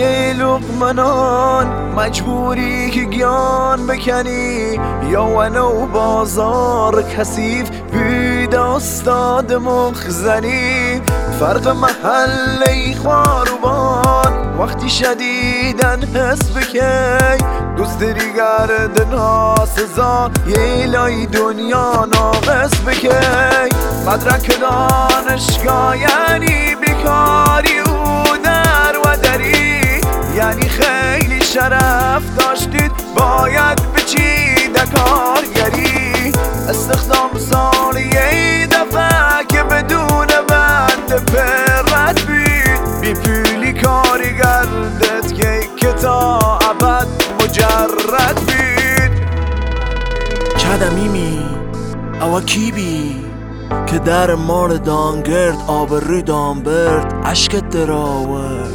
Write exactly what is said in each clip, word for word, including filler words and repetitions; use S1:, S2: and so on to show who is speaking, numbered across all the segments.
S1: یه لقمنان مجبوری که گیان بکنی، یا ونو بازار کثیف بید استاد مخزنی. فرق محله خواروبان وقتی شدیدن حس بکی، دوست داری گرد ناسزا یه لای دنیا ناقص بکی. مدرک دانشگاه یعنی بیکاری و در و دری، یعنی خیلی شرف داشتید باید بچید کارگری. استخدام سال یه دفعه که بدون بند پرت بید، بی پولی کاری گردت که تا ابد مجرد بید.
S2: کدمی می او کی بی که در مال دانگرد آبروی دانبرد عشقت در آورد.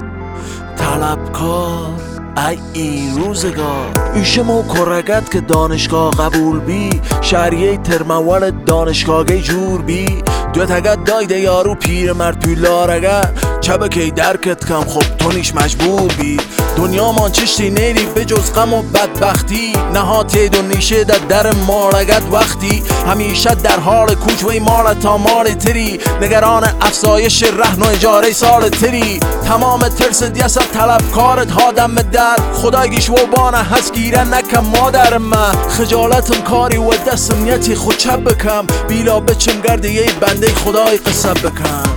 S2: طلبکار ای ای روزگار ایشم و کرگت که دانشگاه قبول بی، شهریه ترموال دانشگاهی جور بی. دوت اگه دایده یارو پیر مرد پیلارگه چبه که درکت کم خب تو نیش مجبور بی. دنیا مان چشتی نیری به جز غم و بدبختی، نهاتی دو نیشه در در مالگت وقتی. همیشه در حال کوچ وی مال تا مال تری، نگران افزایش رهن و اجاره سال تری. تمام ترس دیست طلبکارت ها دم در، خدایگیش و بانه هست گیره نکم مادر من. خجالتم کاری و دستم نیتی خود چپ بکم، بیلا بچم گرده یه بنده خدای قصب بکم.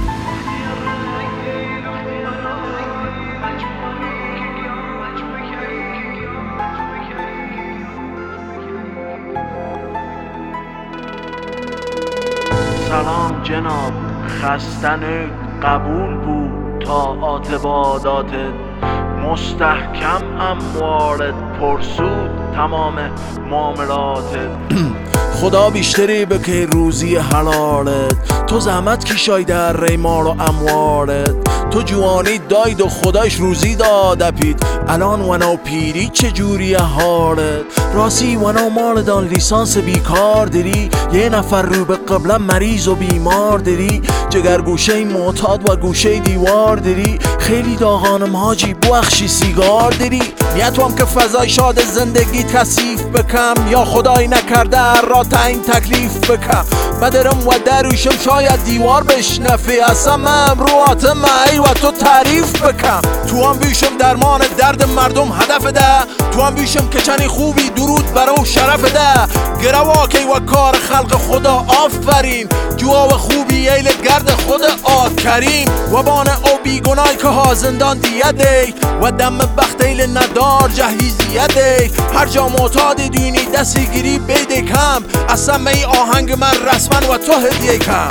S2: سلام جناب، خستن قبول بود تا آتباداتت، مستحکم اموالت پرسود تمام معاملاتت. خدا بیشتری بکی روزی حلالت، تو زحمت کشای در ری مال و اموالت. تو جوانی داید و خدایش روزی داده پید، الان ونو پیری چجوری حالت؟ راسی ونو مال دان لیسانس بیکار داری، یه نفر رو به قبلا مریض و بیمار داری. جگر گوشه معتاد و گوشه دیوار داری، خیلی داغانم حاجی بوخشی سیگار داری. نیتوام که فضای شاد زندگی کثیف بکم، یا خدای نکرده را تعیین تکلیف بکم. بدرم و دروشم شاید دیوار بشنفی، اصلا ممروعات مایی و تو تعریف بکم. تو هم بیشم درمان درد مردم هدف ده، تو هم بیشم که چنی خوبی درود برو شرف ده. گرواکی و کار خلق خدا آفرین، جواب خوبی ایلت گرد خود آد کریم. و بان او بیگنای که ها زندان دیده، و دم بخت ایل ندار جهیزیه ده. هر جا معتاد دونی دستی گیری بیده کم، اصلا می آهنگ من رسما و تو هدیه کم.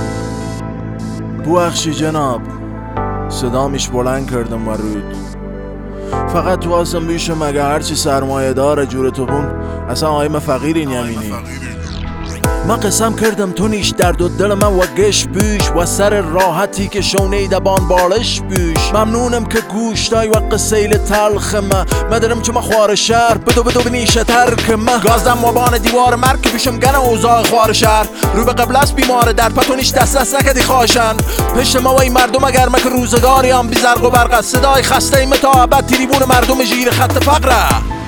S2: بوخشی جناب، صدامیش بلند کردم و رود. فقط تو آسم بیشم اگه هرچی سرمایه داره جور تو بون، اصلا آیم فقیری نمینی. من قسم کردم تو نیش درد و دل من و گش بیش، و سر راحتی که شونه دبان بالش بیش. ممنونم که گوش دای و قصیل تلخ من، مدرم چه ما خوار شهر بدو بدو بنیشه ترک من. گازدم و بان دیوار مرگ که بیشم گنه اوزاق خوار شهر، رو به قبل است بیمار در پتو نیش دست دست نکدی خاشن. پشت ما وی مردم اگر مک روزگاری هم بی زرق و برق، صدای خسته ای متابت تریبون مردم جیر خط فقره.